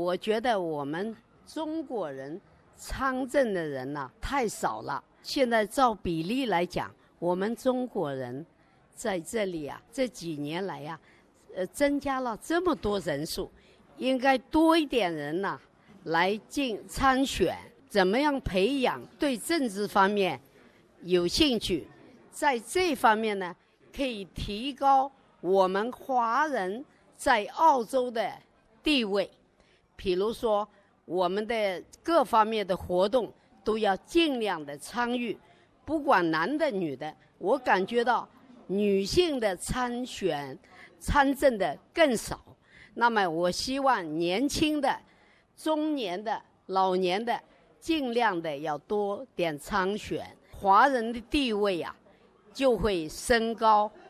我觉得我们中国人参政的人太少了。现在照比例来讲，我们中国人在这里这几年来增加了这么多人数，应该多一点人来参选。怎么样培养对政治方面有兴趣，在这方面呢，可以提高我们华人在澳洲的地位。比如说我们的各方面的活动都要尽量的参与，不管男的女的，我感觉到女性的参政的更少。那么我希望年轻的、中年的、老年的尽量的要多点参选，华人的地位就会升高。